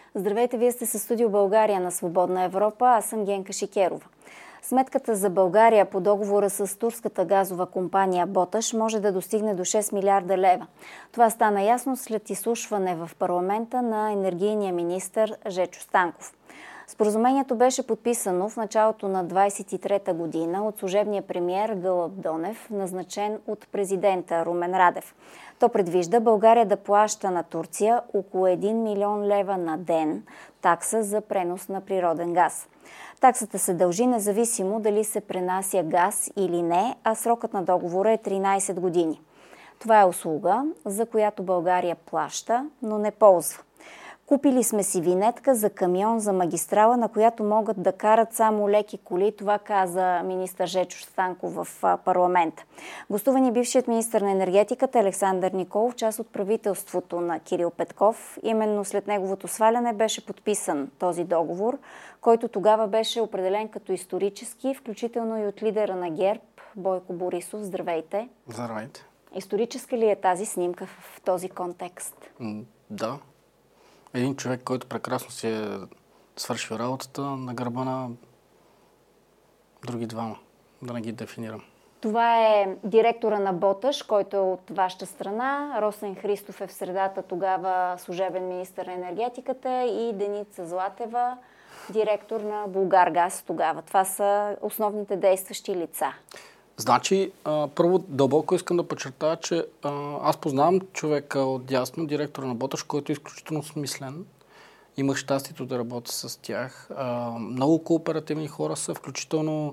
Здравейте, вие сте със Студио България на Свободна Европа. Аз съм Генка Шикерова. Сметката за България по договора с турската газова компания Боташ може да достигне до 6 милиарда лева. Това стана ясно след изслушване в парламента на енергийния министър Жечо Станков. Споразумението беше подписано в началото на 23-та година от служебния премиер Гълъб Донев, назначен от президента Румен Радев. То предвижда България да плаща на Турция около 1 милион лева на ден такса за пренос на природен газ. Таксата се дължи независимо дали се пренася газ или не, а срокът на договора е 13 години. Това е услуга, за която България плаща, но не ползва. Купили сме си винетка за камион за магистрала, на която могат да карат само леки коли. Това каза министър Жечо Станков в парламента. Гостува ни бившият министър на енергетиката Александър Николов, част от правителството на Кирил Петков. Именно след неговото сваляне беше подписан този договор, който тогава беше определен като исторически, включително и от лидера на ГЕРБ Бойко Борисов. Здравейте! Здравейте! Историческа ли е тази снимка в този контекст? Да. Един човек, който прекрасно си е свършил работата на гърба на други двама. Да не ги дефинирам. Това е директора на Боташ, който е от вашата страна. Росен Христов е в средата, тогава служебен министър на енергетиката, и Деница Златева, директор на Булгаргаз тогава. Това са основните действащи лица. Значи, първо дълбоко искам да подчертая, че аз познавам човека от дясно, директора на Боташ, който е изключително смислен. Имах щастието да работя с тях. Много кооперативни хора са, включително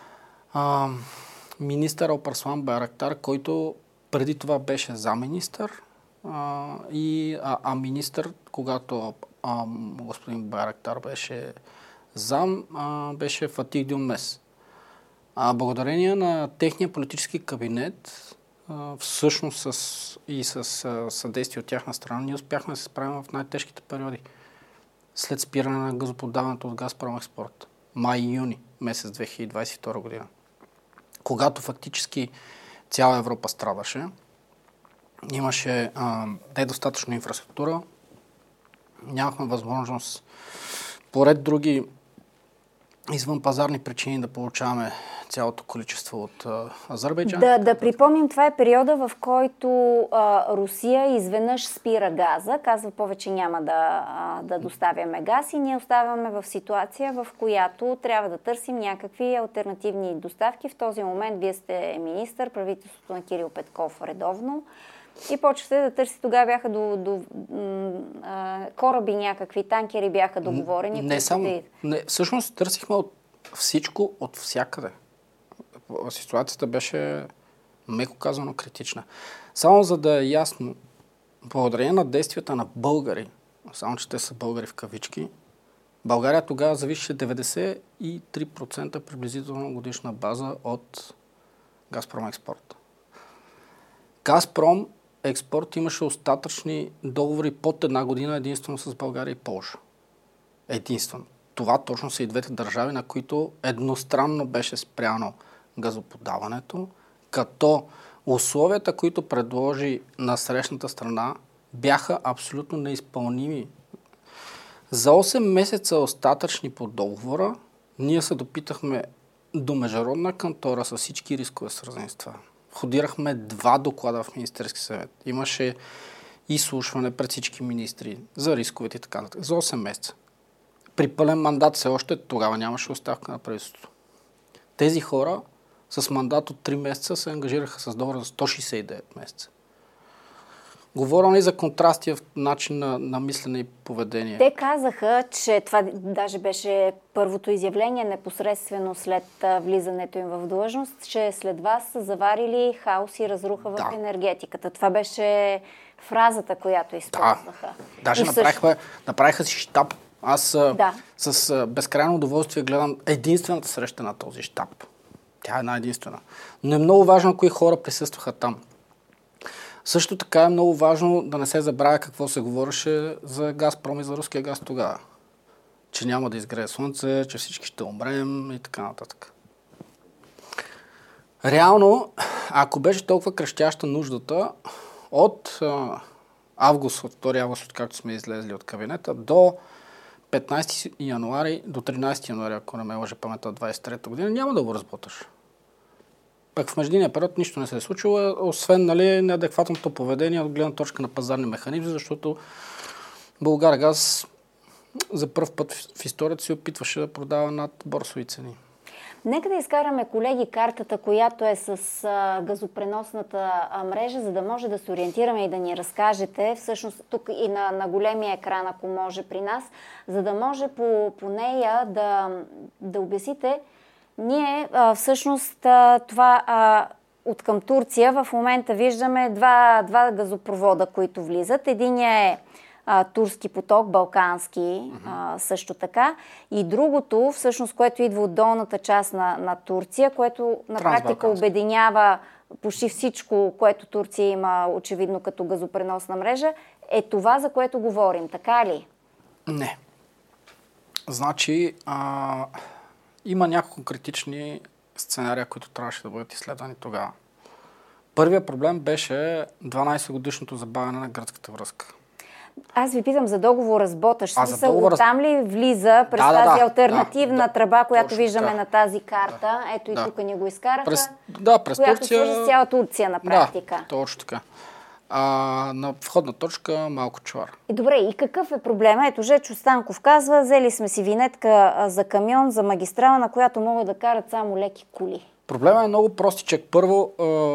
министър Алпарслан Байрактар, който преди това беше замминистър, министър, когато господин Байрактар беше зам, беше Фатих Дюнмес. Благодарение на техния политически кабинет, всъщност с съдействие от тяхна страна, ние успяхме да се справим в най-тежките периоди. След спиране на газоподаването от Газпром Експорт. Май-юни месец 2022 година. Когато фактически цяла Европа страдаше, имаше недостатъчно инфраструктура, нямахме възможност поред други извън пазарни причини да получаваме цялото количество от Азербайджан. Да припомним, това е периода, в който Русия изведнъж спира газа, казва повече няма да доставяме газ, и ние оставаме в ситуация, в която трябва да търсим някакви алтернативни доставки. В този момент вие сте министър, правителството на Кирил Петков редовно, и почвате да търси. Тогава бяха кораби, някакви танкери бяха договорени. Не само. Всъщност търсихме от всичко, от всякъде. Ситуацията беше, меко казано, критична. Само за да е ясно, благодарение на действията на българи, само че те са българи в кавички, България тогава зависеше 93% приблизително годишна база от Газпром Експорт. Газпром Експорт имаше остатъчни договори под една година единствено с България и Полша. Единствено. Това точно са и двете държави, на които едностранно беше спряно газоподаването, като условията, които предложи на срещната страна, бяха абсолютно неизпълними. За 8 месеца остатъчни по договора, ние се допитахме до международна кантора с всички рискове свързани с това. Входирахме 2 доклада в Министерски съвет. Имаше изслушване пред всички министри за рисковете и така нататък. За 8 месеца. При пълен мандат все още тогава нямаше оставка на правителството. Тези хора с мандат от 3 месеца се ангажираха с договор за 169 месеца. Говоря ли за контрасти в начин на мислене и поведение? Те казаха, че това даже беше първото изявление непосредствено след влизането им в длъжност, че след вас са заварили хаос и разруха в енергетиката. Това беше фразата, която използваха. Да. Даже направиха си щаб. Аз с безкрайно удоволствие гледам единствената среща на този щаб. Тя е една единствена. Но е много важно кои хора присъстваха там. Също така е много важно да не се забравя какво се говореше за Газпром и за руския газ тогава. Че няма да изгрее слънце, че всички ще умрем и така нататък. Реално, ако беше толкова крещяща нуждата от август, от 2 август, откакто сме излезли от кабинета, до 15 януари, до 13 януари, ако не ме лъже паметта, 23-та година, няма да го разботаш. Пък в междинния период нищо не се е случило, освен неадекватното поведение от гледна точка на пазарни механизми, защото Булгаргаз за първ път в историята си опитваше да продава над борсови цени. Нека да изкараме, колеги, картата, която е с газопреносната мрежа, за да може да се ориентираме и да ни разкажете, всъщност тук и на големия екран, ако може при нас, за да може по нея да обясните. Ние всъщност това от към Турция в момента виждаме два газопровода, които влизат. Единия е турски поток, балкански също така. И другото, всъщност, което идва от долната част на Турция, което на практика обединява почти всичко, което Турция има очевидно като газопреносна мрежа, е това, за което говорим. Така ли? Не. Значи, има няколко критични сценария, които трябваше да бъдат изследвани тогава. Първият проблем беше 12-годишното забавяне на гръцката връзка. Аз ви питам за договора с Боташ. Там ли влиза през тази алтернативна тръба, която виждаме на тази карта? Ето и тук ни го изкараха. През която Турция... свържи цяла Турция на практика. Да, точно така. На входна точка малко чувар. Добре, и какъв е проблема? Ето Жечо Станков казва, взели сме си винетка за камион, за магистрала, на която могат да карат само леки коли. Проблемът е много простичък. Първо,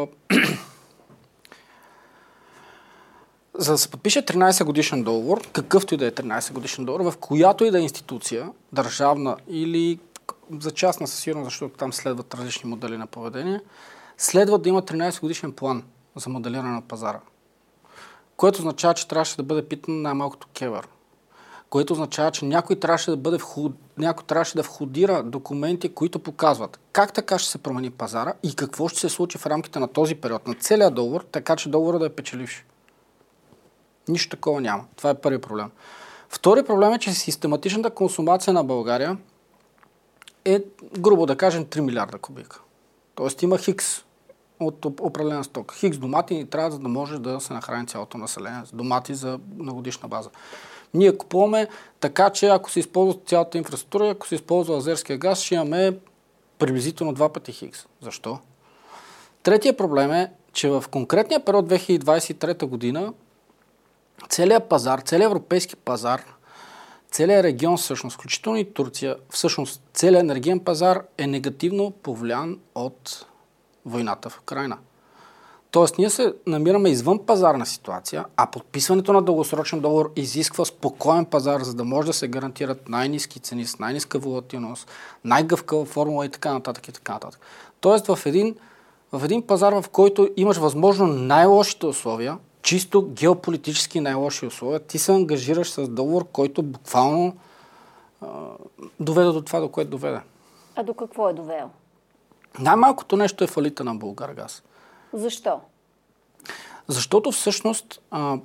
за да се подпише 13 годишен договор, какъвто и да е 13 годишен договор, в която и да е институция, държавна или за частна със сигурност, защото там следват различни модели на поведение, следва да има 13 годишен план за моделиране на пазара. Което означава, че трябваше да бъде питан най-малкото КЕВР. Което означава, че някой трябваше да входира документи, които показват как така ще се промени пазара и какво ще се случи в рамките на този период, на целия договор, така че договорът да е печеливш. Нищо такова няма. Това е първи проблем. Втори проблем е, че систематичната консумация на България е, грубо да кажем, 3 милиарда кубика. Тоест има хикс от определена стока. Хикс домати ни трябва, за да може да се нахрани цялото население. Домати за многодишна база. Ние купуваме така, че ако се използва цялата инфраструктура, ако се използва азерския газ, ще имаме приблизително 2 пъти хикс. Защо? Третия проблем е, че в конкретния период 2023 година целият пазар, целият европейски пазар, целият регион всъщност, включително и Турция, всъщност целият енергиен пазар е негативно повлиян от войната в Украйна. Тоест ние се намираме извън пазарна ситуация, а подписването на дългосрочен договор изисква спокоен пазар, за да може да се гарантират най-ниски цени, с най-ниска волатилност, най-гъвкава формула и така нататък и така нататък. Тоест в един пазар, в който имаш възможно най-лошите условия, чисто геополитически най-лоши условия, ти се ангажираш с договор, който буквално доведе до това, до което доведе. А до какво е довел? Най-малкото нещо е фалита на Булгаргаз. Защо? Защото всъщност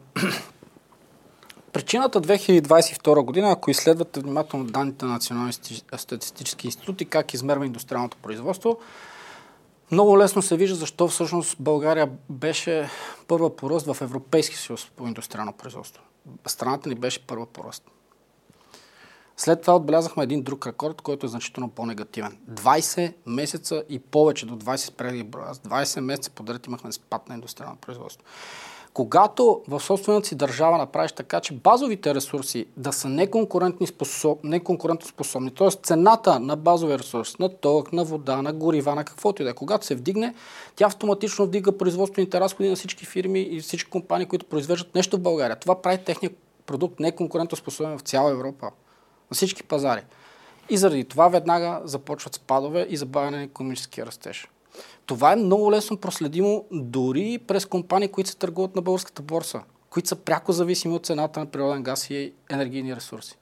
причината 2022 година, ако изследвате внимателно данните на Националния статистически институт и как измерва индустриалното производство, много лесно се вижда защо всъщност България беше първа по ръст в Европейския съюз по индустриално производство. Страната ни беше първа по ръст. След това отбелязахме един друг рекорд, който е значително по-негативен. 20 месеца и повече, до 20 преди броя. 20 месеца подред имахме спад на индустриално производство. Когато в собствената си държава направиш така, че базовите ресурси да са неконкурентоспособни, т.е. цената на базовия ресурс, на ток, на вода, на горива, на каквото и да е, когато се вдигне, тя автоматично вдига производствените разходи на всички фирми и всички компании, които произвеждат нещо в България. Това прави техния продукт неконкурентоспособен в цяла Европа, на всички пазари. И заради това веднага започват спадове и забавяне на икономическия растеж. Това е много лесно проследимо дори през компании, които се търгуват на българската борса, които са пряко зависими от цената на природен газ и енергийни ресурси.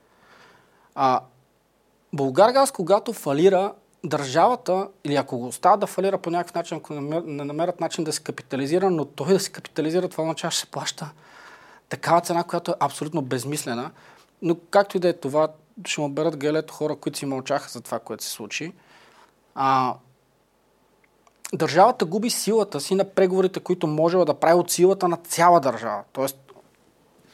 Булгаргаз, когато фалира, държавата, или ако го оставя да фалира по някакъв начин, ако не намерят начин да се капитализира, но той да се капитализира, това означава, ще се плаща такава цена, която е абсолютно безмислена. Но както и да е това, ще му берат гелето хора, които си мълчаха за това, което се случи. Държавата губи силата си на преговорите, които можела да прави от силата на цяла държава. Тоест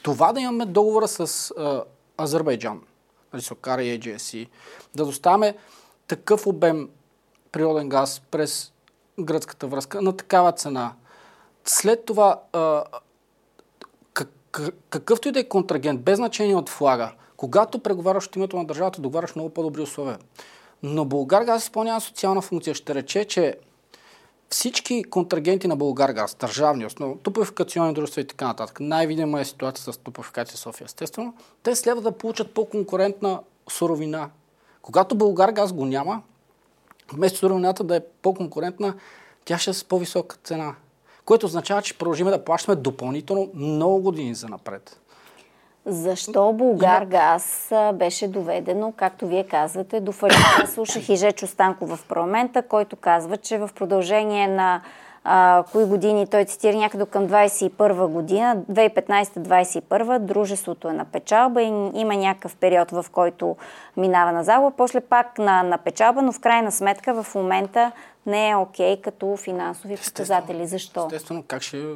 Това да имаме договора с Азербайджан, нали, Сокара и AGSC, да доставяме такъв обем природен газ през гръцката връзка на такава цена. След това какъвто и да е контрагент, без значение от флага, когато преговаряш от името на държавата, договаряш много по-добри условия. Но Булгаргаз изпълнява социална функция. Ще рече, че всички контрагенти на Булгаргаз, държавни, основно, топлофикационни дружества и така нататък, най-видима е ситуация с топлофикация София, естествено, те следва да получат по-конкурентна суровина. Когато Булгаргаз го няма, вместо суровината да е по-конкурентна, тя ще е с по-висока цена. Което означава, че продължим да плащаме допълнително много години за напред. Защо Булгаргаз беше доведено, както вие казвате, до фалит? Слушах и Жечо Станков в парламента, който казва, че в продължение на кои години, той цитира някъде към 21 година, 2015-2021, дружеството е на печалба и има някакъв период, в който минава на загуба, после пак на печалба, но в крайна сметка в момента не е окей като финансови показатели. Защо? Естествено, как ще...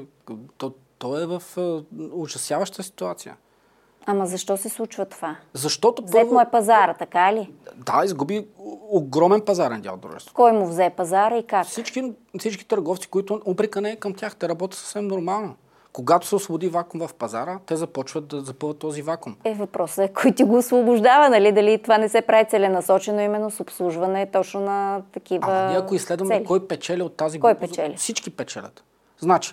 То е в ужасяваща ситуация. Ама защо се случва това? Защото Взет му е пазара, така ли? Да, изгуби огромен пазарен дял от дружеството. Кой му взе пазара и как? Всички търговци, които упрека не е към тях, те работят съвсем нормално. Когато се освободи вакуум в пазара, те започват да запълват този вакуум. Въпросът е кой ти го освобождава, нали? Дали това не се прави целенасочено именно с обслужване точно на такива ние ако изследваме цели. Кой печели от тази Кой група, печели? Всички печелят. Значи,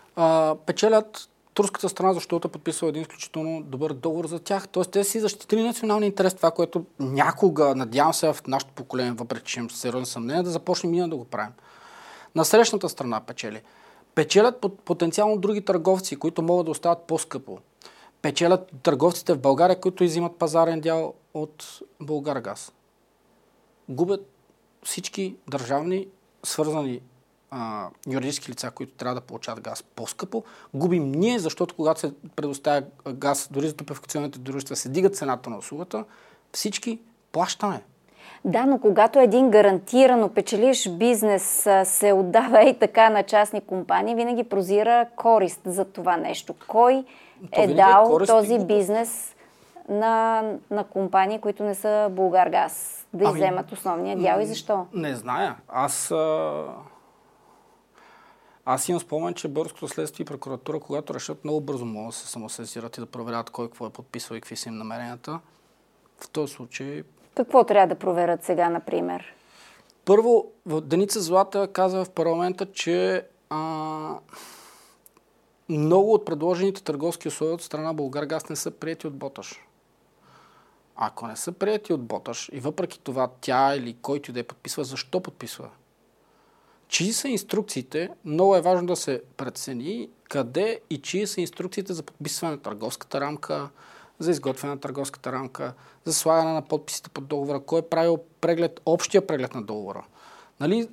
печелят турската страна, защото е подписала един изключително добър договор за тях. Тоест, те си защитили националния интерес, това, което някога, надявам се в нашето поколение, въпреки че имам сериозни съмнения, да започнем ние да го правим. На срещната страна печели. Печелят потенциално други търговци, които могат да остават по-скъпо. Печелят търговците в България, които изимат пазарен дял от Булгаргаз. Губят всички държавни, свързани юридически лица, които трябва да получават газ по-скъпо. Губим ние, защото когато се предоставя газ, дори за топлофикационните дружества, се дига цената на услугата, всички плащаме. Да, но когато един гарантирано печелиш бизнес се отдава и така на частни компании, винаги прозира корист за това нещо. Кой е дал този бизнес на компании, които не са Булгаргаз, да изземат основния дял и защо? Не зная. Аз имам спомен, че българското следствие и прокуратура, когато решат, много бързо могат да се самосезират и да проверят кой какво е подписал и какви са им намеренията. В този случай... Какво трябва да проверят сега, например? Първо, Деница Злата каза в парламента, че много от предложените търговски условия от страна Булгаргаз не са приети от Боташ. Ако не са приети от Боташ и въпреки това тя или който и да я подписва, защо подписва? Чии са инструкциите, много е важно да се прецени къде и чии са инструкциите за подписване на търговската рамка, за изготвяне на търговската рамка, за слагане на подписите под договора, кой е правил общия преглед на договора. Нали,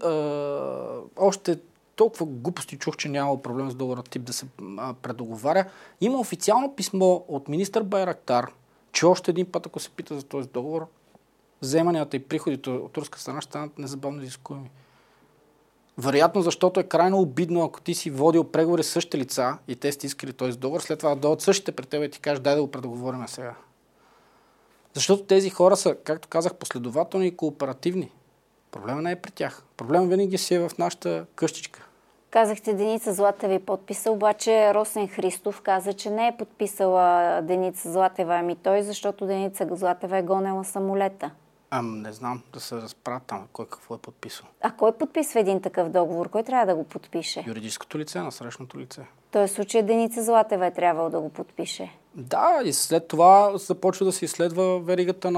още толкова глупости чух, че няма проблем с договора тип да се предоговаря. Има официално писмо от министър Байрактар, че още един път, ако се пита за този договор, вземанията и приходите от турска страна ще станат незабавно изискуеми. Вероятно, защото е крайно обидно, ако ти си водил преговори с същите лица и те сте искали този договор, след това да дойдат същите пред теб и ти кажеш, дай да го предоговорим сега. Защото тези хора са, както казах, последователни и кооперативни. Проблемът не е при тях. Проблемът винаги си е в нашата къщичка. Казахте, Деница Златева е подписа, обаче Росен Христов каза, че не е подписала Деница Златева, ами той, защото Деница Златева е гонела самолета. Не знам да се разправят там кой какво е подписал. А кой подписва един такъв договор? Кой трябва да го подпише? Юридическото лице, насрещното лице. В този случай Деница Златева е трябвало да го подпише. Да, и след това започва да се изследва веригата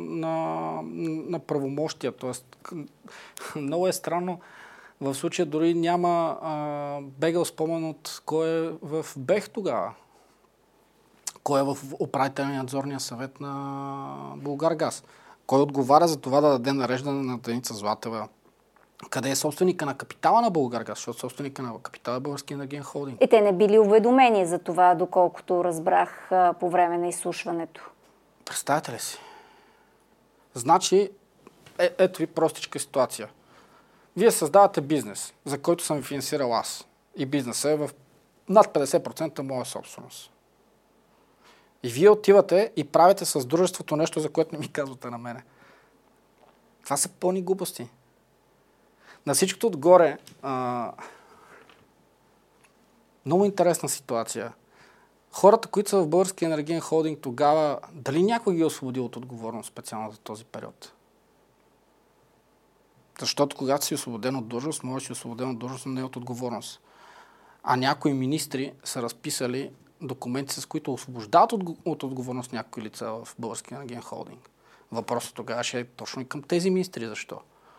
на правомощия. Тоест, много е странно. В случая дори няма бегал спомен от кой е в БЕХ тогава. Кой е в управителния надзорния съвет на Булгаргаз. Кой отговаря за това да даде нареждане на Деница Златева? Къде е собственика на капитала на Булгаргаз? Защото собственика на капитала е Български енергиен холдинг. Те не били уведомени за това, доколкото разбрах по време на изслушването. Представете ли си? Значи, ето ви простичка ситуация. Вие създавате бизнес, за който съм ви финансирал аз. И бизнесът е в над 50% моя собственост. И вие отивате и правите с дружеството нещо, за което не ми казвате на мене. Това са пълни глупости. На всичкото отгоре, много интересна ситуация. Хората, които са в Българския енергиен холдинг тогава, дали някой ги е освободил от отговорност специално за този период? Защото когато си освободен от длъжност, може да си освободен от длъжност, но не от отговорност. А някои министри са разписали документи, с които освобождават от отговорност някои лица в Българския енергиен холдинг. Въпросът тогава ще е точно и към тези министри. Защо?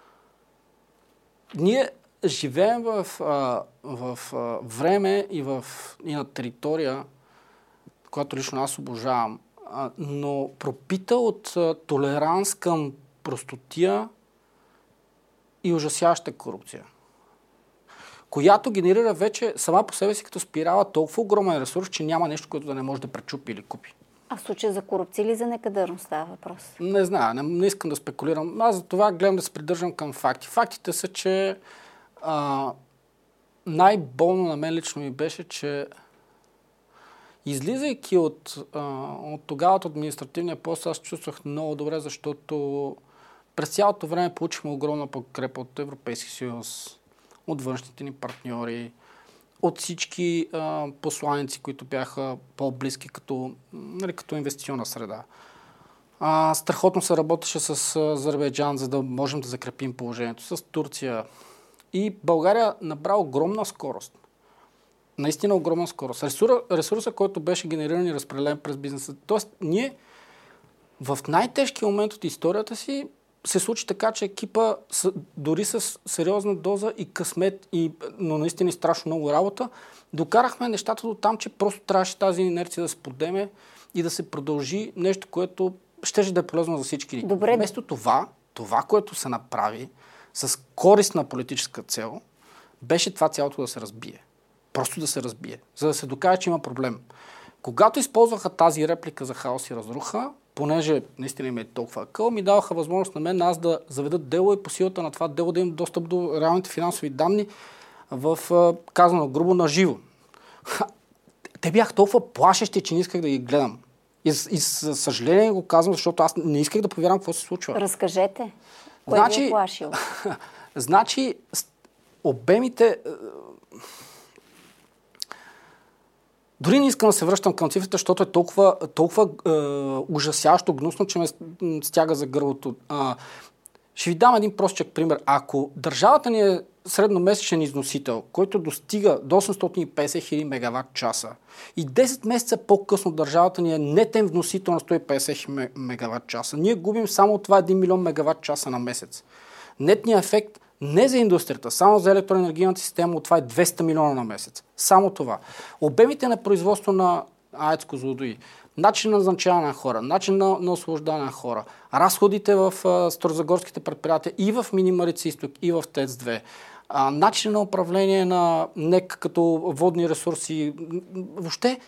Ние живеем в време и на територия, която лично аз обожавам, но пропита от толеранс към простотия и ужасяваща корупция, която генерира вече сама по себе си като спирала толкова огромен ресурс, че няма нещо, което да не може да пречупи или купи. А в случая за корупция или за некадърност става въпрос? Не знам, не искам да спекулирам. Аз за това гледам да се придържам към факти. Фактите са, че най-болно на мен лично ми беше, че излизайки от тогава от административния пост, аз чувствах много добре, защото през цялото време получихме огромна подкрепа от Европейски съюз, от външните ни партньори, от всички посланици, които бяха по-близки като инвестиционна среда. Страхотно се работеше с Азербайджан, за да можем да закрепим положението, с Турция. И България набра огромна скорост. Наистина огромна скорост. Ресурса, който беше генериран и разпределен през бизнеса. Тоест, ние в най-тежкия момент от историята си се случи така, че екипа дори с сериозна доза и късмет, но наистина и страшно много работа, докарахме нещата до там, че просто трябваше тази инерция да се подеме и да се продължи нещо, което щеше да е полезно за всички. Добре. Вместо това, което се направи с корисна политическа цел, беше това цялото да се разбие. Просто да се разбие, за да се докаже, че има проблем. Когато използваха тази реплика за хаос и разруха, понеже наистина им е толкова акъл, ми даваха възможност на мен аз да заведат дело и по силата на това дело да имам достъп до реалните финансови данни в казано грубо на живо. Те бяха толкова плашещи, че не исках да ги гледам. И със съжаление го казвам, защото аз не исках да повярвам какво се случва. Разкажете. Кое ви е плашило? Значи, обемите... Дори не искам да се връщам към цифрите, защото е толкова ужасяващо, гнусно, че ме стяга за гърлото. Ще ви дам един простичък пример. Ако държавата ни е средномесечен износител, който достига до 850 хиляди мегаватт часа и 10 месеца по-късно държавата ни е нетен вносител на 150 хиляди мегаватт часа, ние губим само от това 1 милион мегаватт часа на месец. Нетният ефект не за индустрията, само за електроенергийната система, от това е 200 милиона на месец. Само това. Обемите на производство на АЕЦ Козлодуй, начин на назначаване на хора, начин на освобождане на хора, разходите в старозагорските предприятия и в Мини Марица изток, и в ТЕЦ-2, начин на управление на НЕК като водни ресурси, въобще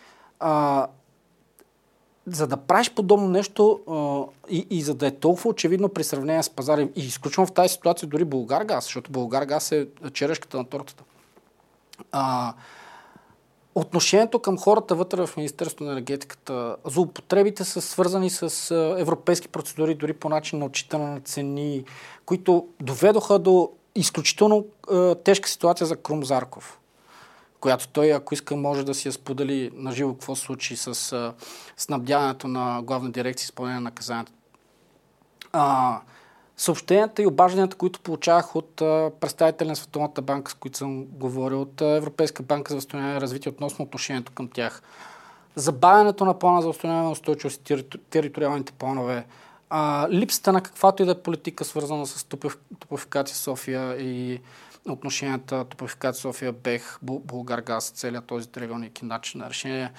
за да правиш подобно нещо и за да е толкова очевидно при сравнение с пазара и изключвам в тази ситуация дори Булгаргаз, защото Булгаргаз е черешката на тортата. Отношението към хората вътре в Министерството на енергетиката, злоупотребите са свързани с европейски процедури, дори по начин на отчитане на цени, които доведоха до изключително тежка ситуация за Крум Зарков, която той, ако иска, може да си я сподели на живо какво се случи с снабдяването на главна дирекция изпълнение на наказанията. Съобщенията и обажданията, които получавах от представители на Световната банка, с които съм говорил, от Европейска банка за възстановяване и развитие относно отношението към тях, забавянето на плана за възстановяване на устойчивост и териториалните планове, липсата на каквато и да е политика, свързана с Топлофикация София и отношенията Топлофикация София, БЕХ, Булгаргаз, целият този триъгълник и начин на решение.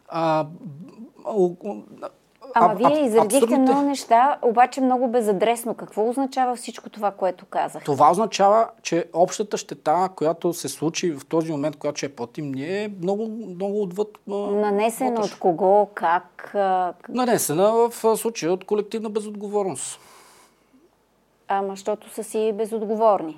Вие изредихте много неща, обаче много безадресно. Какво означава всичко това, което казах? Това означава, че общата щета, която се случи в този момент, когато ще платим ние, е много, много отвъд. Нанесена от кого, как? Нанесена в случая от колективна безотговорност. Защото са си безотговорни.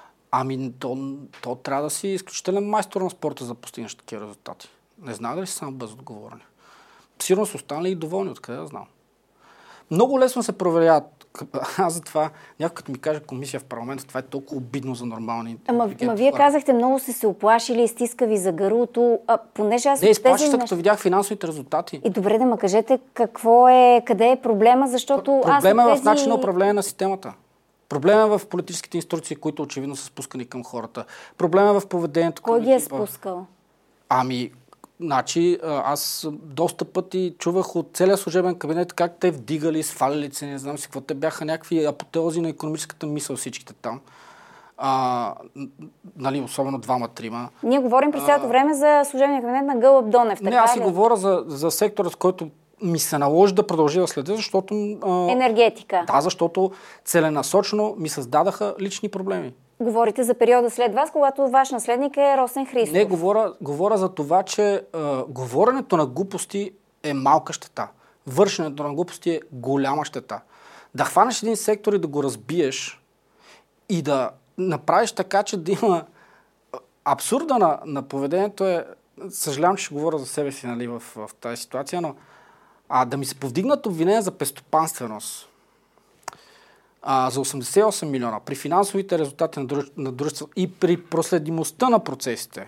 То трябва да си изключителен майстор на спорта за постигнеш такива резултати. Не знам дали са само безотговорни. сигурно са останали и доволни, откъде да знам. Много лесно се проверяват. Аз затова, някой като ми каже комисия в парламента, това е толкова обидно за нормални. Ама вие казахте, много са се оплашили, стиска ви за гърлото, понеже аз... Не, изплаших се, като видях финансовите резултати. И добре, да ме кажете какво е, къде е проблема, защото Проблема е в начин на управление на системата. Проблема е в политическите инструкции, които очевидно са спускани към хората. Проблема е в поведението. Кой ги е спускал? Значи, аз доста пъти чувах от целия служебен кабинет как те вдигали, сваляли цени, не знам си какво. Те бяха някакви апотеози на икономическата мисъл всичките там. Особено двама-трима. Ние говорим през цялото време за служебния кабинет на Гълъб Донев. Така аз си говоря за сектора, с който ми се наложи да продължи да следя, защото... енергетика. Да, защото целенасочено ми създадаха лични проблеми. Говорите за периода след вас, когато ваш наследник е Росен Христов. Не, говоря за това, че говоренето на глупости е малка щета. Вършенето на глупости е голяма щета. Да хванеш един сектор и да го разбиеш и да направиш така, че да има абсурда на поведението е... Съжалявам, че ще говоря за себе си, нали, в тази ситуация, но да ми се повдигнат обвинения за пестопанственост за 88 милиона, при финансовите резултати на дружество и при проследимостта на процесите.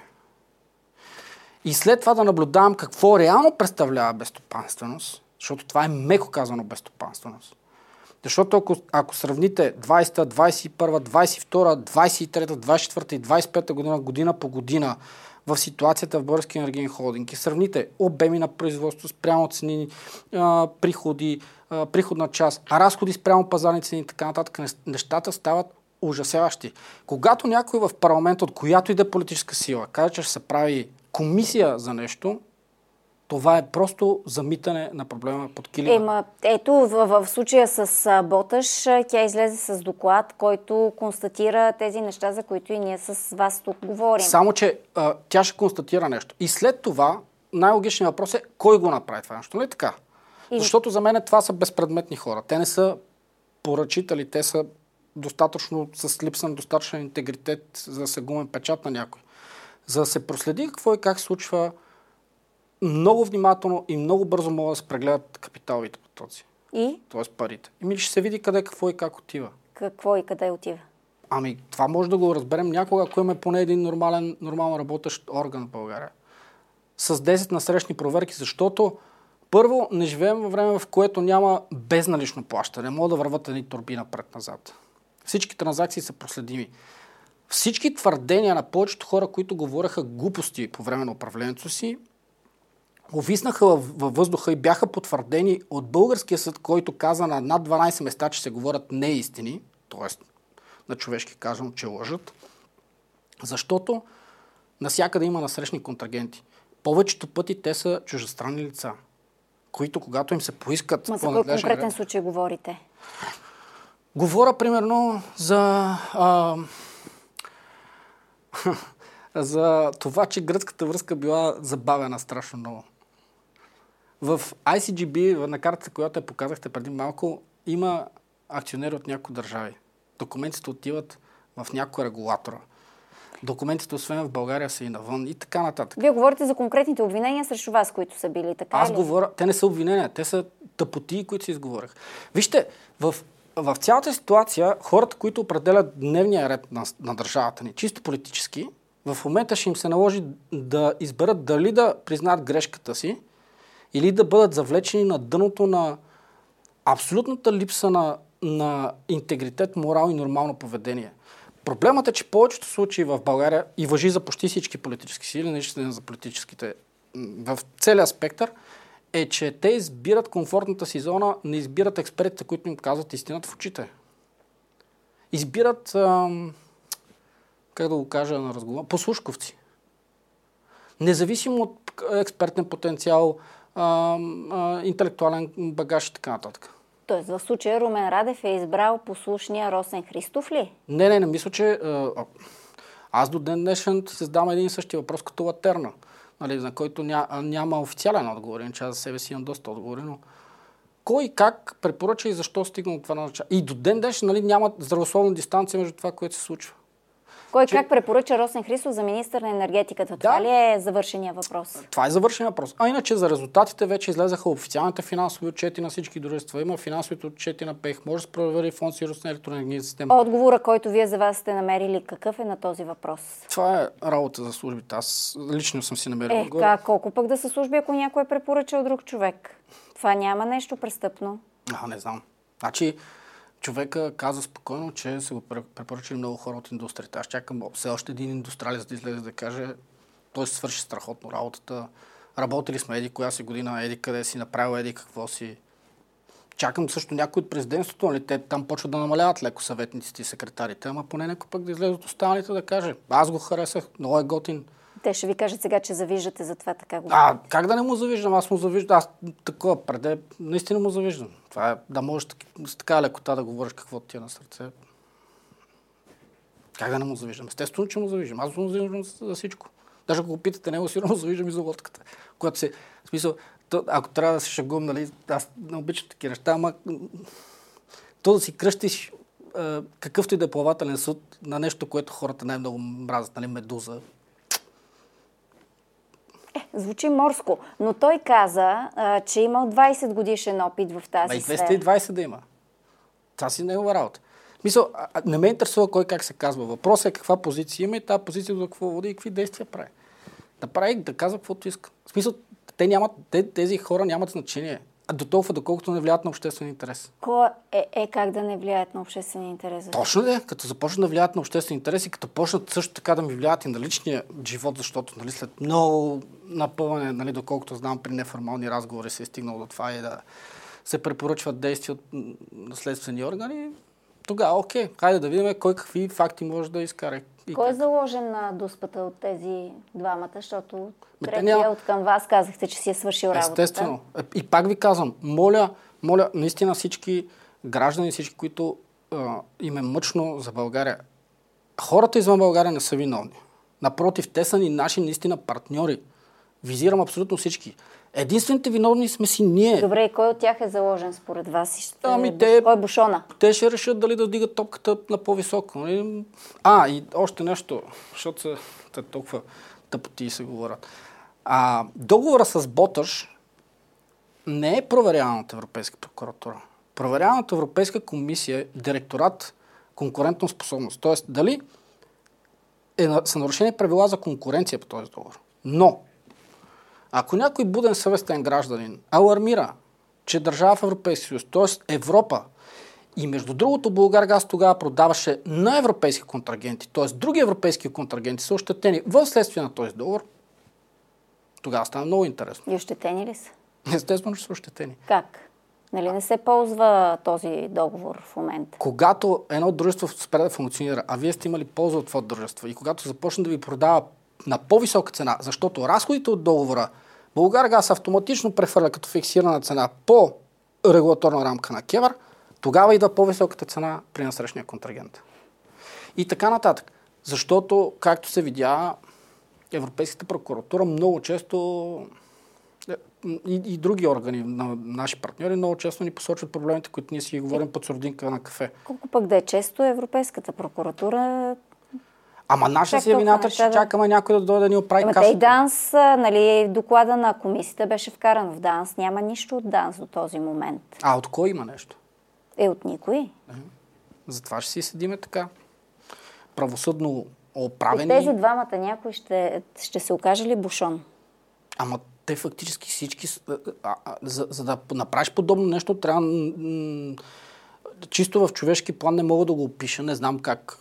И след това да наблюдавам какво реално представлява безстопанственост, защото това е меко казано безстопанственост. Защото ако сравните 20-та, 21-та, 22-та, 23-та, 24-та и 25-та година по година в ситуацията в Българския енергиен холдинг и сравните обеми на производство спрямо цени, приходи, приходна част, разходи спрямо пазарни цени и така нататък, нещата стават ужасяващи. Когато някой в парламента, от която и да е политическа сила, каже, че ще се прави комисия за нещо, това е просто замитане на проблема под килима. Ето, в случая с Боташ, тя излезе с доклад, който констатира тези неща, за които и ние с вас тук говорим. Само, че тя ще констатира нещо. И след това най-логичният въпрос е кой го направи това нещо. Не така? Защото за мен това са безпредметни хора. Те не са поръчители, те са достатъчно с липса на достатъчен интегритет, за да се гумен печат на някой. За да се проследи какво и как се случва, много внимателно и много бързо могат да се прегледат капиталовите потоци. Тоест парите. Ще се види къде, какво и как отива. Какво и къде отива? Това може да го разберем някога, ако имаме поне един нормално работещ орган в България. С 10 насрещни проверки, защото първо не живеем във време, в което няма безналично плащане. Могат да върват едни торби напред-назад. Всички транзакции са проследими. Всички твърдения на повечето хора, които говореха глупости по време на управлението си, увиснаха във въздуха и бяха потвърдени от българския съд, който каза на над 12 места, че се говорят неистини, т.е. на човешки казвам, че лъжат, защото насякъде има насрещни контрагенти. Повечето пъти те са чуждестранни лица, които когато им се поискат... За кой конкретен случай говорите? Говоря примерно за това, че гръцката връзка била забавена страшно много. В ICGB, на картата, която я показахте преди малко, има акционери от някои държави. Документите отиват в някоя регулатора. Документите, освен в България, са и навън и така нататък. Вие говорите за конкретните обвинения срещу вас, които са били така. Аз говоря, те не са обвинения, те са тъпотии, които се изговорях. Вижте, в цялата ситуация, хората, които определят дневния ред на държавата ни, чисто политически, в момента ще им се наложи да изберат дали да признаят грешката си или да бъдат завлечени на дъното на абсолютната липса на интегритет, морал и нормално поведение. Проблемът е, че повечето случаи в България и важи за почти всички политически сили, не за политическите в целия спектър, е, че те избират комфортната си зона, не избират експертите, които им казват истината в очите. Избират, как да го кажа на разговор, послушковци. Независимо от експертен потенциал, интелектуален багаж и така нататък. Тоест в случая Румен Радев е избрал послушния Росен Христов ли? Не мисля, че аз до ден днешен се задавам един и същи въпрос като Латерна, нали, на който няма официален отговор, иначе аз за себе си имам доста отговори, но кой как препоръча и защо стигна от това начало. И до ден днешен, нали, няма здравословна дистанция между това, което се случва. Кой как препоръча Росен Христов за министър на енергетиката? Това ли е завършения въпрос? Това е завършения въпрос. А иначе за резултатите вече излезаха официалните финансови отчети на всички дружества. Има финансовите отчети на ПЕХ. Може да се провери фонд сигурност на електроенергийната система. Отговора, който вие за вас сте намерили, какъв е на този въпрос? Това е работа за службите. Аз лично съм си намерил отговор. Колко пък да са служби, ако някой е препоръчал друг човек? Това няма нещо престъпно. Не знам. Значи, човека каза спокойно, че са го препоръчали много хора от индустрията. Аз чакам все още един индустриалист да излезе да каже, той се свърши страхотно работата. Работили сме еди коя си година, еди къде си, направил еди какво си. Чакам също някой от президентството, нали? Те там почват да намаляват леко съветниците и секретарите, ама поне някой пък да излезат останалите да каже. Аз го харесах, много е готин. Те ще ви кажат сега, че завиждате, затова така го... Как да не му завиждам? Аз му завиждам. Аз такова преде наистина му завиждам. Това е да можеш с така лекота да говориш каквото ти е на сърце. Как да не му завиждам? Естествено, че му завиждам. Аз му завиждам за всичко. Даже ако го питате него, сигурно завиждам и за лодката. Когато се... В смисъл, ако трябва да се шагувам, нали, аз не обичам такива неща, ама то да си кръщиш какъвто и да е плавателен съд на нещо, което хората най-много мразят, нали, медуза. Звучи морско, но той каза, че имал 20 годишен опит в тази сфера. 220 да има. Това си негова работа. Мисъл, не ме интересува кой как се казва. Въпросът е каква позиция има и тази позиция до какво води и какви действия прави. Да прави, да казва каквото иска. В смисъл, тези хора нямат значение. До толкова, доколкото не влияят на обществен интерес. Кой как да не влияят на обществен интерес? Точно да, като започнат да влияят на обществен интерес и като почнат също така да ми влияят и на личния живот, защото нали, след много напълване, нали, доколкото знам при неформални разговори се е стигнало до това и да се препоръчват действия от следствени органи, тогава окей, хайде да видим кой какви факти може да изкара. Кой е заложен на дуспата от тези двамата, защото третия от към вас казахте, че си е свършил работата. Естествено. И пак ви казвам, моля, наистина всички граждани, всички, които им е мъчно за България, хората извън България не са виновни. Напротив, те са ни наши наистина партньори. Визирам абсолютно всички. Единствените виновни сме си ние. Добре, и кой от тях е заложен според вас? Кой е бушона? Те ще решат дали да вдигат топката на по-високо. И още нещо, защото са толкова тъпоти се говорят. Договора с Боташ не е проверяван от Европейска прокуратура. Проверяван от Европейска комисия е директорат конкурентна способност. Тоест, дали са нарушени правила за конкуренция по този договор. Но, ако някой буден съвестен гражданин алармира, че държава в Европейския съюз, т.е. Европа, и между другото Булгаргаз тогава продаваше на европейски контрагенти, т.е. други европейски контрагенти са ощетени в следствие на този договор, тогава стана много интересно. И ощетени ли са? Естествено, че са ощетени. Как? Нали не се ползва този договор в момента? Когато едно дружество спре да функционира, а вие сте имали полза от това дружество и когато започне да ви продава на по-висока цена, защото разходите от договора Булгаргаз автоматично прехвърля като фиксирана цена по регулаторна рамка на КЕВР, тогава идва по-високата цена при насрещния контрагент. И така нататък. Защото, както се видя, Европейската прокуратура много често и други органи на наши партньори много често ни посочват проблемите, които ние си говорим под сурдинка на кафе. Колко пък да е често Европейската прокуратура... Ама наша си е вината, че чакаме някой да дойде да ни оправи касата. И ДАНС, нали, доклада на комисията беше вкаран в ДАНС. Няма нищо от ДАНС до този момент. От кой има нещо? От никой. Затова ще си седиме така. Правосъдно оправени. От тези двамата някой ще се окаже ли бушон? Ама те фактически всички... За да направиш подобно нещо, трябва... Чисто в човешки план не мога да го опиша. Не знам как...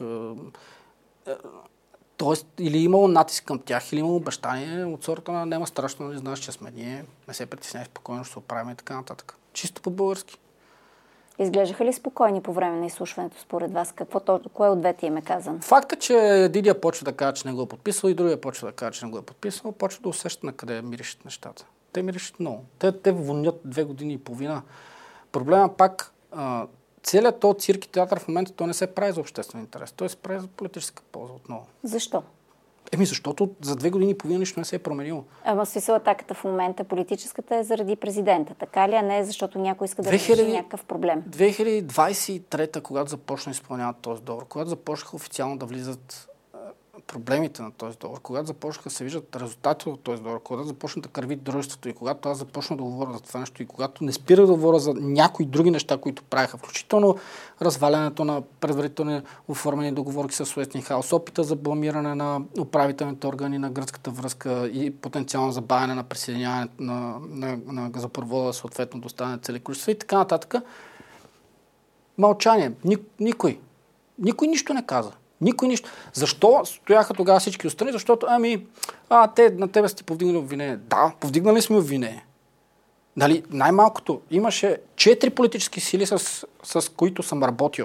Тоест, или имало натиск към тях, или имало обещание от сорта на няма страшно, не знаеш, че сме ние, не се притесняй, спокойно ще се оправим и така нататък. Чисто по-български. Изглеждаха ли спокойни по време на изслушването според вас? Кое от двете им е казано? Факта, че единия почва да каже, че не го е подписал и другия почва да каже, че не го е подписал, почва да усеща на къде миришат нещата. Те миришат много. Те вонят 2 години и половина. Проблема пак, целият този цирк и театър в момента той не се прави за обществен интерес. Той се прави за политическа полза отново. Защо? Защото за 2 години и половина нищо не се е променило. Смисъл атаката в момента политическата е заради президента. Така ли, а не защото някой иска да реши някакъв проблем? 2023, когато започна да изпълняват този договор, когато започнаха официално да влизат проблемите на този договор, когато започнаха да се виждат резултати от този договор, когато започна да кърви дружеството и когато аз започна да говоря за това нещо и когато не спирах да говоря за някои други неща, които правиха, включително развалянето на предварителни оформени договорки с Уестингхаус, опита за бламиране на управителните органи на гръцката връзка и потенциално забавяне на присъединяването на газопровода, съответно доставяне цели количества и така нататък. Мълчание. Никой нищо не каза. Никой нищо. Защо стояха тогава всички отстрани? Защото, те на тебе сте повдигнали обвинение. Да, повдигнали сме обвинение. Нали, най-малкото имаше 4 политически сили, с които съм работил.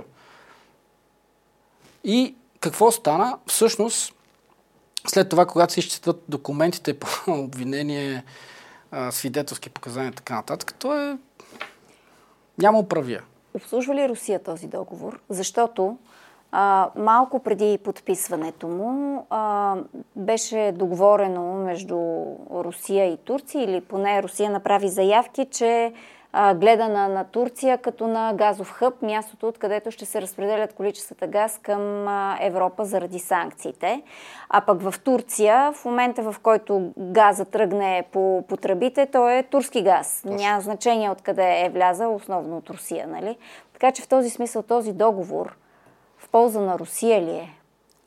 И какво стана? Всъщност, след това, когато се изчетат документите по обвинение, свидетелски показания и така нататък, то няма управия. Обслужва ли Русия този договор? Защото малко преди подписването му беше договорено между Русия и Турция, или поне Русия направи заявки, че гледа на Турция като на газов хъб, мястото, откъдето ще се разпределят количествата газ към Европа заради санкциите. А пък в Турция, в момента в който газа тръгне по тръбите, то е турски газ. Няма значение откъде е влязал, основно от Русия, нали? Така че в този смисъл този договор в полза на Русия ли е?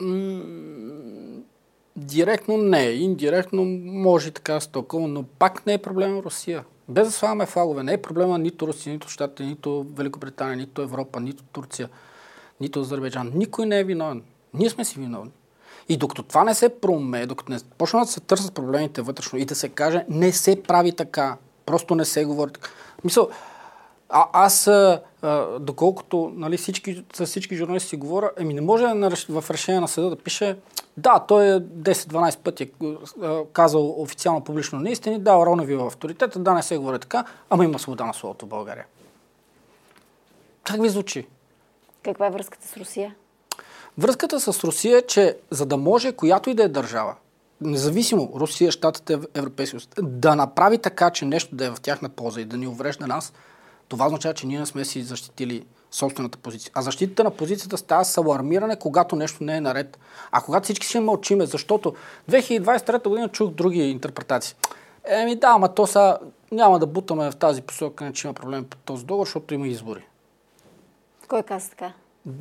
Директно не. Индиректно може така да се тълкува, но пак не е проблем на Русия. Без да слагаме флагове. Не е проблема нито Русия, нито Щатите, нито Великобритания, нито Европа, нито Турция, нито Азербайджан. Никой не е виновен. Ние сме си виновни. И докато това не се проумее, докато не почнат да се търсят проблемите вътрешно и да се каже, не се прави така, просто не се говори така. Мисъл, аз, доколкото с всички журналисти си говоря, не може в решение на съда да пише да, той е 10-12 пъти казал официално публично неистини, да, ровно ви в авторитета, да, не се говори така, ама има свобода на словото в България. Как ви звучи? Каква е връзката с Русия? Връзката с Русия е, че за да може която и да е държава, независимо Русия, Щатите, Европейския съюз, да направи така, че нещо да е в тяхна полза и да ни уврежда нас, това означава, че ние не сме си защитили собствената позиция. А защитата на позицията става с алармиране, когато нещо не е наред. А когато всички си мълчиме, защото 2023 година чух други интерпретации. Ама то сега няма да бутаме в тази посока, не че има проблем по този договор, защото има избори. Кой каза така?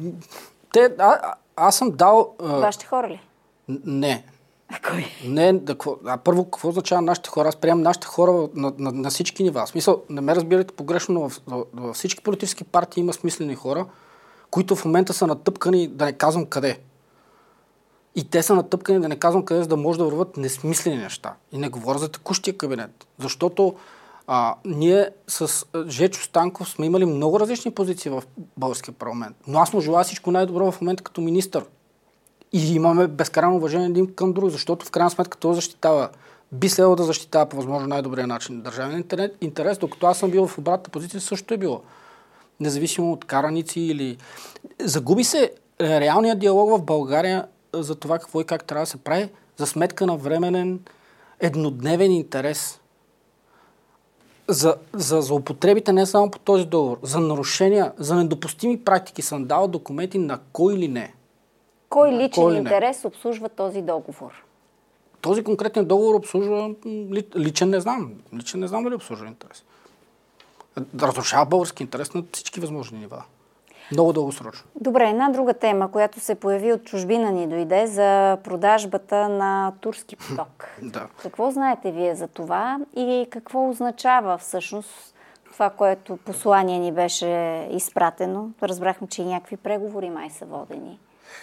Аз съм дал... Вашите хора ли? Не. Кой? Не, първо, какво означава нашите хора? Аз приемам нашите хора на всички нива. В смисъл, не ме разбирате погрешно, но във всички политически партии има смислени хора, които в момента са натъпкани, да не казвам къде. И те са натъпкани, да не казвам къде, за да може да върват несмислени неща. И не говоря за текущия кабинет. Защото ние с Жечо Станков сме имали много различни позиции в българския парламент. Но аз му желая всичко най-добро в момента като министър. И имаме безкрайно уважение един към друг, защото в крайна сметка той би следвало да защитава по възможно най-добрия начин държавен интерес, докато аз съм бил в обратната позиция, също е било. Независимо от караници или... Загуби се реалният диалог в България за това какво и как трябва да се прави за сметка на временен еднодневен интерес. За злоупотребите не само по този договор, за нарушения, за недопустими практики съм дал документи на кой или не. Кой личен интерес обслужва този договор? Този конкретен договор обслужва личен не знам. Личен не знам дали обслужва интерес. Да разрушава български интерес на всички възможни нива. Много дългосрочно. Добре, една друга тема, която се появи от чужбина ни дойде за продажбата на Турски поток. Да. Какво знаете вие за това и какво означава всъщност това, което послание ни беше изпратено? Разбрахме, че и някакви преговори май са водени.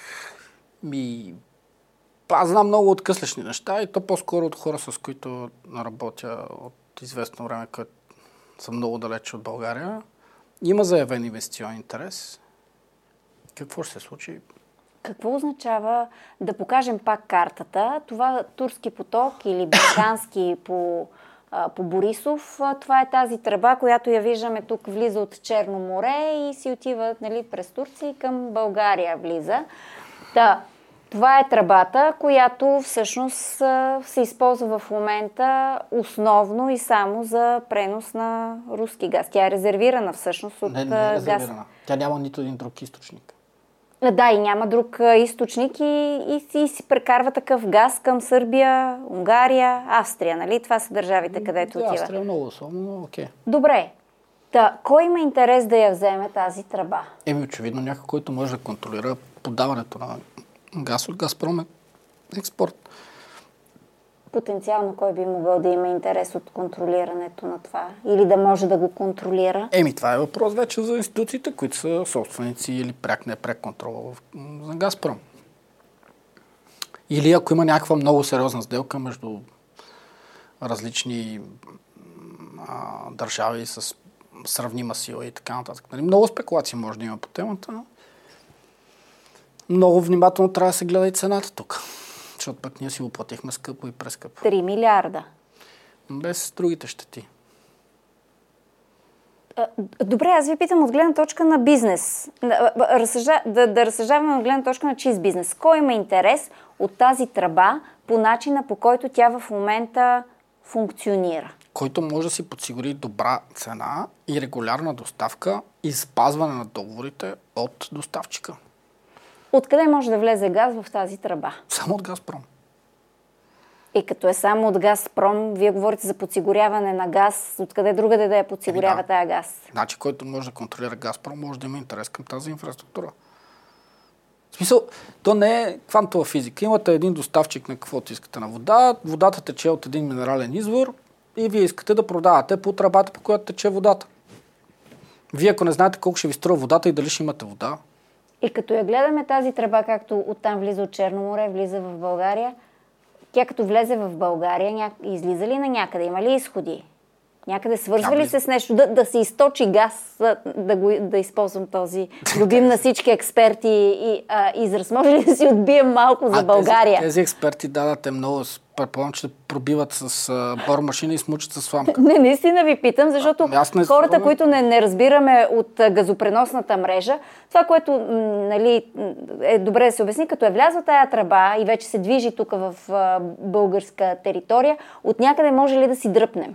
Аз знам много откъслечни неща и то по-скоро от хора, с които работя от известно време, които са много далече от България. Има заявен инвестиционен интерес. Какво ще се случи? Какво означава, да покажем пак картата, това Турски поток или Балкански по Борисов, това е тази тръба, която я виждаме тук, влиза от Черно море и си отива през Турция и към България влиза. Това е тръбата, която всъщност се използва в момента основно и само за пренос на руски газ. Тя е резервирана всъщност от газ. Не е резервирана. Тя няма нито един друг източник. Да, и няма друг източник и си прекарва такъв газ към Сърбия, Унгария, Австрия, нали? Това са държавите, където отива. Австрия е много условно, но окей. Добре. Кой има интерес да я вземе тази тръба? Очевидно някой, който може да контролира подаването на газ от Газпром експорт. Потенциално кой би могъл да има интерес от контролирането на това? Или да може да го контролира? Това е въпрос вече за институциите, които са собственици или пряк контрол за Газпром. Или ако има някаква много сериозна сделка между различни държави с сравнима сила и така нататък. Много спекулации може да има по темата, но много внимателно трябва да се гледа и цената тук. Защото пък ние си го платихме скъпо и прескъпо. 3 милиарда. Без другите щети. Добре, аз ви питам от гледна точка на бизнес. Да разсъждаваме от гледна точка на чист бизнес. Кой има интерес от тази тръба по начина, по който тя в момента функционира? Който може да си подсигури добра цена и регулярна доставка и спазване на договорите от доставчика. Откъде може да влезе газ в тази тръба? Само от Газпром. И като е само от Газпром, вие говорите за подсигуряване на газ. Откъде другаде да я подсигурява тая газ? Значи, който може да контролира Газпром, може да има интерес към тази инфраструктура. В смисъл, то не е квантова физика. Имате един доставчик на каквото искате на вода, водата тече от един минерален извор и вие искате да продавате по тръбата, по която тече водата. Вие, ако не знаете колко ще ви струва водата и дали ще имате вода. И като я гледаме тази тръба, както оттам влиза от Черно море, влиза в България, тя като влезе в България, излиза ли на някъде? Има ли изходи? Някъде свързва ли се с нещо? Да се източи газ, да използвам този любим на всички експерти и израз. Може ли да си отбием малко за България? Тези експерти те много, предполагам, че пробиват с бормашина и смучат с сламка. Не, наистина ви питам, защото хората, които не разбираме от газопреносната мрежа, това, което е добре да се обясни, като е влязла тая тръба и вече се движи тук в българска територия, от някъде може ли да си дръпнем?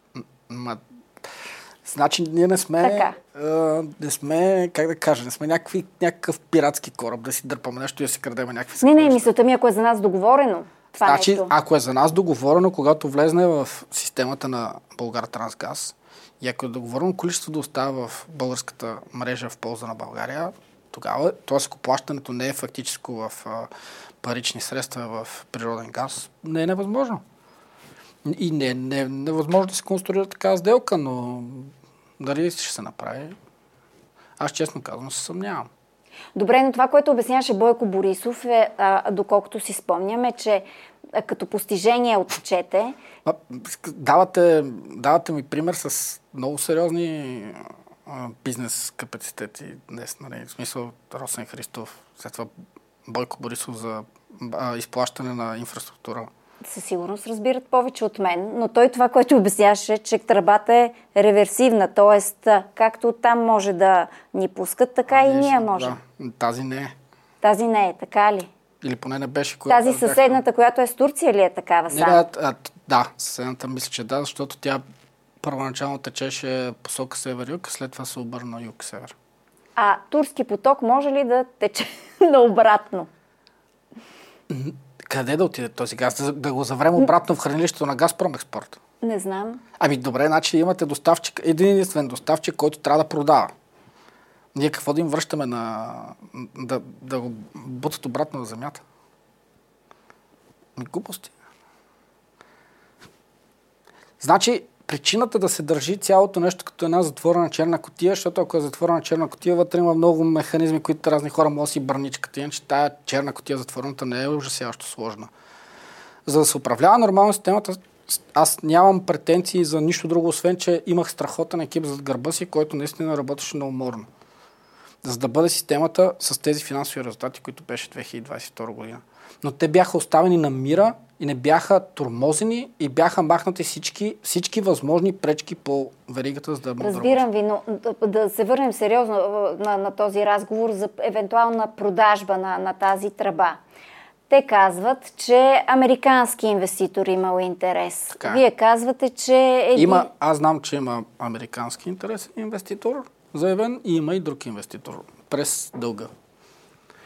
Значи ние не сме, как да кажа, не сме някакъв пиратски кораб, да си дърпаме нещо и да си крадеме някакви съкровища. Не, мисълта ми, ако е за нас договорено това значи, нещо. Ако е за нас договорено, когато влезне в системата на Булгартрансгаз и ако е договорено количество да остава в българската мрежа в полза на България, тогава, т.е. ако плащането не е фактическо в парични средства в природен газ, не е невъзможно. И не е невъзможно да се конструира такава сделка, но дали ще се направи, аз честно казвам се съмнявам. Добре, но това, което обясняваше Бойко Борисов е, доколкото си спомняме, че като постижение отчете... Давате ми пример с много сериозни бизнес капацитети днес. Нали? В смисъл Росен Христов, след това Бойко Борисов за изплащане на инфраструктура. Със сигурност разбират повече от мен, но той това, което обясняваше, че тръбата е реверсивна, т.е. както там може да ни пускат, така и ние може. Да, тази не е. Тази не е, така ли? Или поне не беше. Тази съседната, която е с Турция ли е такава сама? Да, съседната мисля, че да, защото тя първоначално течеше посока север-юг, след това се обърна юг-север. А турски поток може ли да тече наобратно? Къде да отиде този газ? Да го заврем обратно в хранилището на Газпром експорт? Не знам. Добре, значи имате доставчик, един доставчик, който трябва да продава. Ние какво да им връщаме да го бутат обратно на земята? Глупости. Значи, причината да се държи цялото нещо като една затворена черна кутия, защото ако е затворена черна кутия, вътре има много механизми, които разни хора могат да си бърничкат. Иначе тая черна кутия затворената не е ужасяващо сложна. За да се управлява нормално системата, аз нямам претенции за нищо друго, освен че имах страхотен екип зад гърба си, който наистина работеше неуморно. За да бъде системата с тези финансови резултати, които беше 2022 година. Но те бяха оставени на мира и не бяха тормозени и бяха махнати всички възможни пречки по веригата, за да бъдат. Разбирам ви, но да се върнем сериозно на този разговор за евентуална продажба на тази тръба. Те казват, че американски инвеститор имал интерес. Така. Вие казвате, че... Аз знам, че има американски интерес инвеститор заявен и има и друг инвеститор през дълга.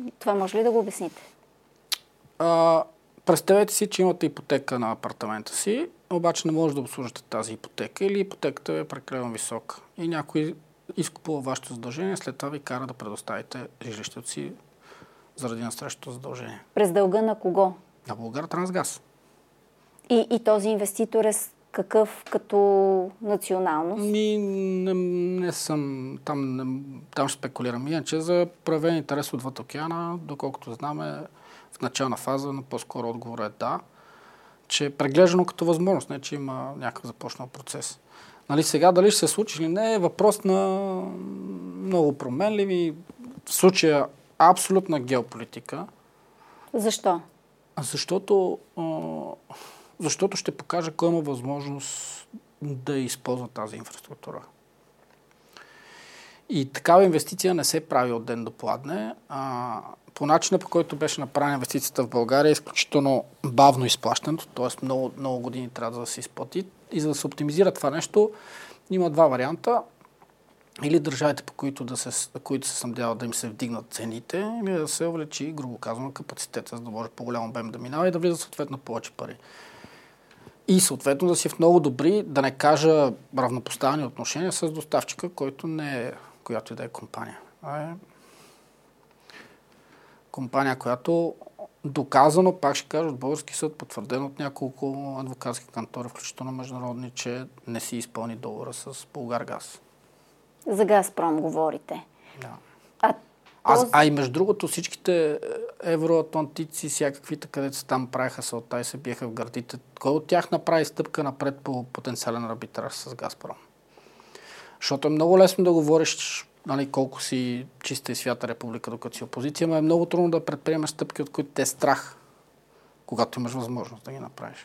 Това може ли да го обясните? Представете си, че имате ипотека на апартамента си, обаче не може да обслужите тази ипотека или ипотеката е прекалено висока. И някой изкупува вашето задължение, след това ви кара да предоставите жилището си заради насрещото задължение. През дълга на кого? На Булгартрансгаз. И този инвеститор е какъв като националност? Не съм там ще спекулирам. Иначе за проявен интерес отвъд океана, доколкото знаме в начална фаза, но по-скоро отговорът е да, че е преглеждано като възможност, не че има някакъв започнал процес. Нали, сега дали ще се случи или не е въпрос на много променливи. В случая абсолютна геополитика. Защо? Защото ще покаже кой има възможност да използва тази инфраструктура. И такава инвестиция не се прави от ден до пладне. По начина, по който беше направена инвестицията в България, е изключително бавно изплащането, т.е. много, много години трябва да се изплати. И за да се оптимизира това нещо, има два варианта. Или държавите, по които се съмняват да им се вдигнат цените, или да се увеличи, грубо казано, капацитета, за да може по-голям обем да минава и да влиза съответно повече пари. И съответно да си в много добри, да не кажа равнопоставени отношения с доставчика, който не е която и да е компания. Компания, която доказано, пак ще кажа, от български съд, потвърдено от няколко адвокатски кантори, включително международни, че не си изпълни договора с Булгаргаз. За Газпром говорите. Да. И между другото всичките евроатлантици, всякаквите, където се там правиха салта и се биеха в гърдите, кой от тях направи стъпка напред по потенциален арбитраж с Газпром? Защото е много лесно да говориш, нали, колко си чиста и свята република, докато си опозиция, но е много трудно да предприемеш стъпки, от които те е страх, когато имаш възможност да ги направиш.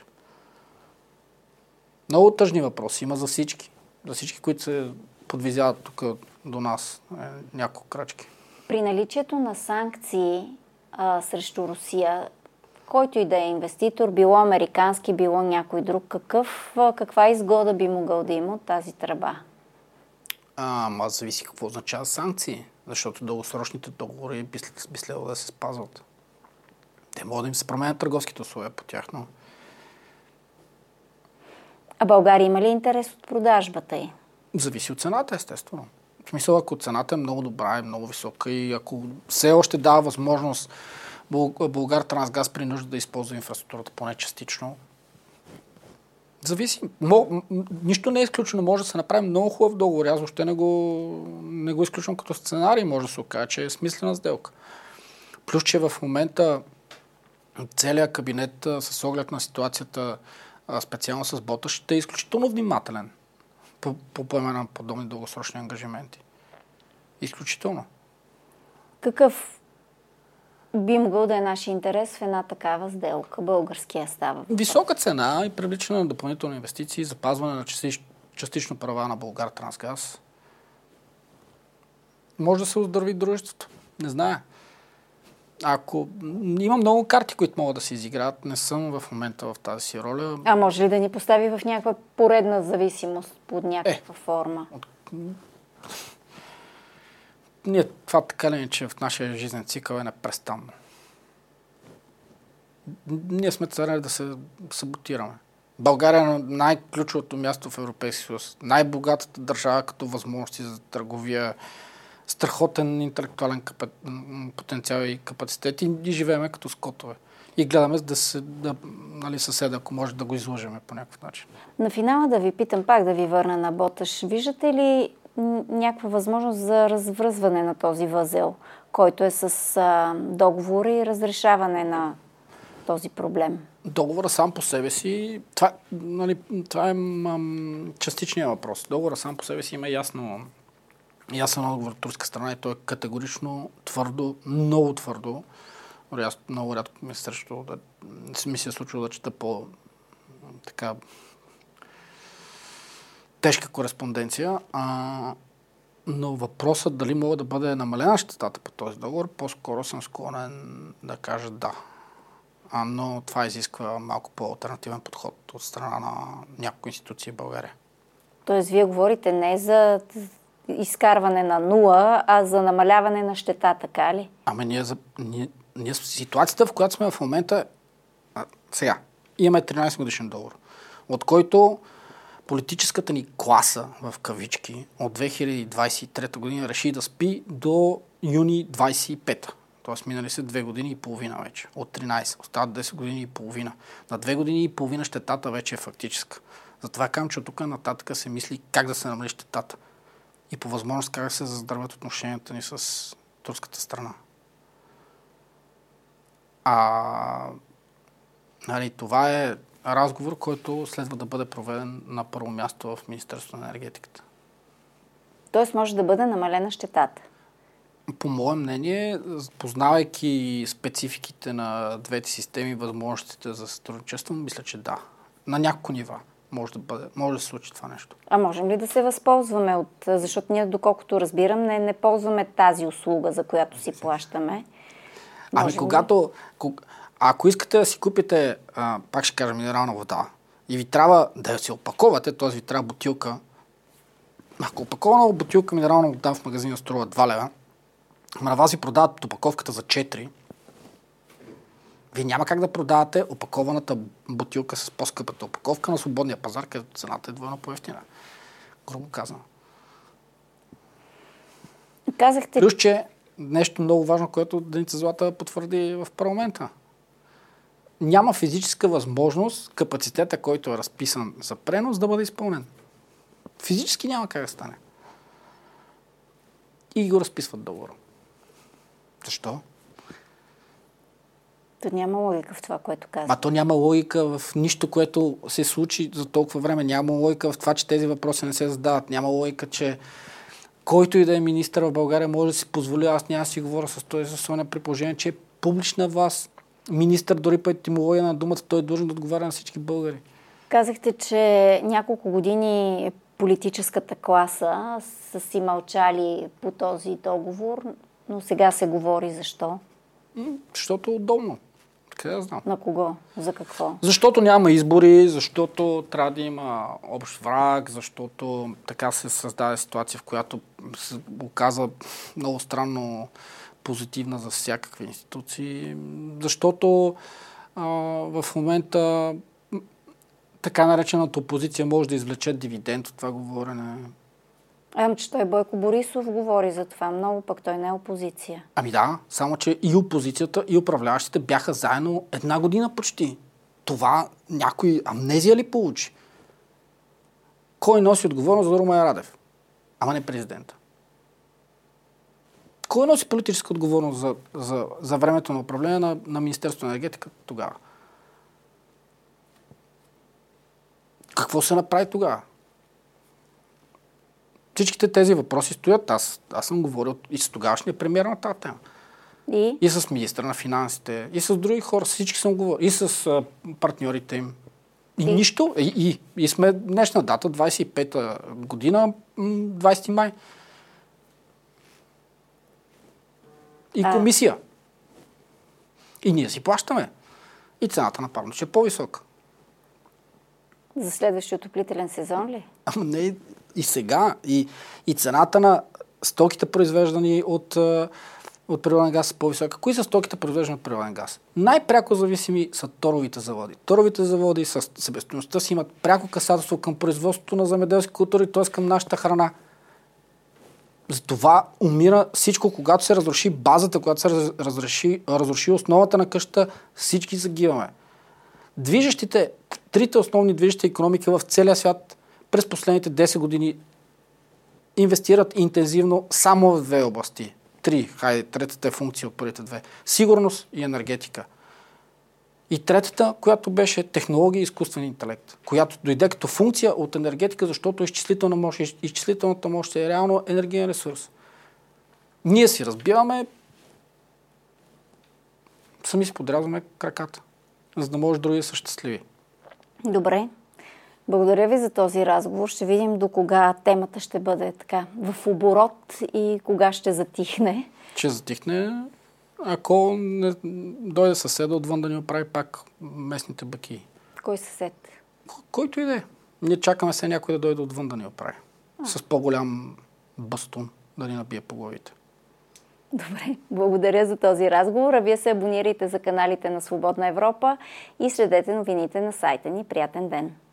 Много тъжни въпроси има за всички. За всички, които се подвизяват тук до нас няколко крачки. При наличието на санкции срещу Русия, който и да е инвеститор, било американски, било някой друг, каква изгода би могъл да има от тази тръба? Зависи какво означава санкции, защото дългосрочните договори би следвало да се спазват. Те могат да им се променят търговските условия по тях, но... А България има ли интерес от продажбата й? Зависи от цената, естествено. В смисъл, ако цената е много добра и много висока и ако все още дава възможност Булгартрансгаз при нужда да използва инфраструктурата поне частично, зависи. Нищо не е изключено. Може да се направи много хубав договор. Аз въобще не го изключвам като сценарий. Може да се окаже, че е смислена сделка. Плюс, че в момента целият кабинет с оглед на ситуацията, специално с Боташ, ще е изключително внимателен по поеме на подобни дългосрочни ангажименти. Изключително. Какъв би могъл да е нашия интерес в една такава сделка? Българския става. Висока цена и привличане на допълнителни инвестиции, запазване на частично права на Булгартрансгаз. Може да се оздрави дружеството. Не зная. Има много карти, които могат да се изиграят. Не съм в момента в тази си роля. А може ли да ни постави в някаква поредна зависимост под някаква форма? Ние това така ли, че в нашия жизнен цикъл е непрестанно. Ние сме царели да се саботираме. България е най-ключовото място в Европейския съюз. Най-богатата държава като възможности за търговия, страхотен интелектуален потенциал и капацитет и живееме като скотове. И гледаме съседа, ако може да го излъжеме по някакъв начин. На финала да ви питам, пак да ви върна на Боташ. Виждате ли някаква възможност за развръзване на този възел, който е с договори и разрешаване на този проблем? Договора сам по себе си, това е частичният въпрос. Договора сам по себе си има ясен отговор от турска страна и той е категорично твърдо, много твърдо. Много рядко ми се е случило да чета така тежка кореспонденция, но въпросът дали мога да бъде намалена щетата по този договор, по-скоро съм склонен да кажа да. Но това изисква малко по-алтернативен подход от страна на някои институции в България. Тоест, вие говорите не за изкарване на нула, а за намаляване на щета, така ли? Ами ние ситуацията, в която сме в момента, сега, имаме 13 годишен договор, от който политическата ни класа, в кавички, от 2023 година реши да спи до юни 25. Тоест минали се 2 години и половина вече. От 13. Остават 10 години и половина. На 2 години и половина щетата вече е фактическа. Затова казвам, че от тук нататък се мисли как да се намали щетата. И по възможност как да се заздравят отношенията ни с турската страна. Това е разговор, който следва да бъде проведен на първо място в Министерството на енергетиката. Тоест може да бъде намалена щетата? По мое мнение, познавайки спецификите на двете системи, възможностите за сътрудничество, мисля, че да. На няколко нива може да се случи това нещо. А можем ли да се възползваме защото ние, доколкото разбирам, не ползваме тази услуга, за която си плащаме? Ако искате да си купите, пак ще кажа, минерална вода и ви трябва да я си опаковате, т.е. ви трябва бутилка. Ако опакована бутилка минерална вода в магазина струва 2 лева, на вас ви продават опаковката за 4, вие няма как да продавате опакованата бутилка с по-скъпата опаковка на свободния пазар, където цената е двойно по-евтина. Грубо казано. Казахте... Плюс, че нещо много важно, което Деница Злата потвърди в парламента. Няма физическа възможност капацитета, който е разписан за пренос, да бъде изпълнен. Физически няма как да стане. И го разписват договора. Защо? То няма логика в това, което казвам. То няма логика в нищо, което се случи за толкова време. Няма логика в това, че тези въпроси не се задават. Няма логика, че който и да е министър в България може да си позволи. Аз няма да си говоря с този състояние при положение, че е публична власт. Министър, дори по етимология на думата, той е длъжен да отговаря на всички българи. Казахте, че няколко години политическата класа са си мълчали по този договор, но сега се говори. Защо? Защото е удобно. Къде да знам? На кого? За какво? Защото няма избори, защото трябва да има общ враг, защото така се създаде ситуация, в която се оказа много странно позитивна за всякакви институции, защото в момента така наречената опозиция може да извлече дивиденд от това говорене. Че той Бойко Борисов говори за това много, пък той не е опозиция. Да, само че и опозицията, и управляващите бяха заедно 1 година почти. Това някой амнезия ли получи? Кой носи отговорност за Румен Радев? Ама не президента. Кой носи политическа отговорност за времето на управление на Министерството на енергетика тогава? Какво се направи тогава? Всичките тези въпроси стоят. Аз съм говорил и с тогавашния премиер на тази тема. И с министра на финансите, и с други хора. Всички съм говорил. И с партньорите им. И нищо. И сме днешна дата, 25-та година, 20 май. И комисия. И ние си плащаме. И цената на парното ще е по-висока. За следващия отоплителен сезон ли? Не, и сега. И цената на стоките, произвеждани от природен газ, са по-висока. Кои са стоките, произвеждани от природен газ? Най-пряко зависими са торовите заводи. Торовите заводи със себестойността си имат пряко касателство към производството на земеделски култури, т.е. към нашата храна. Затова умира всичко, когато се разруши базата, когато се разруши основата на къщата, всички загиваме. Трите основни движещи икономики в целия свят през последните 10 години инвестират интензивно само в 2 области. 3, третата е функция от първите 2. Сигурност и енергетика. И третата, която беше технология и изкуствен интелект, която дойде като функция от енергетика, защото изчислителната мощ е реално енергиен ресурс. Ние си разбиваме, сами си подрязваме краката, за да може други да са щастливи. Добре. Благодаря ви за този разговор. Ще видим до кога темата ще бъде така в оборот и кога ще затихне. Ще затихне, ако не дойде съседа отвън да ни оправи пак местните бакии. Кой съсед? Който и да е. Ние чакаме се някой да дойде отвън да ни оправи. С по-голям бастун да ни набие по главите. Добре, благодаря за този разговор. А вие се абонирайте за каналите на Свободна Европа и следете новините на сайта ни. Приятен ден!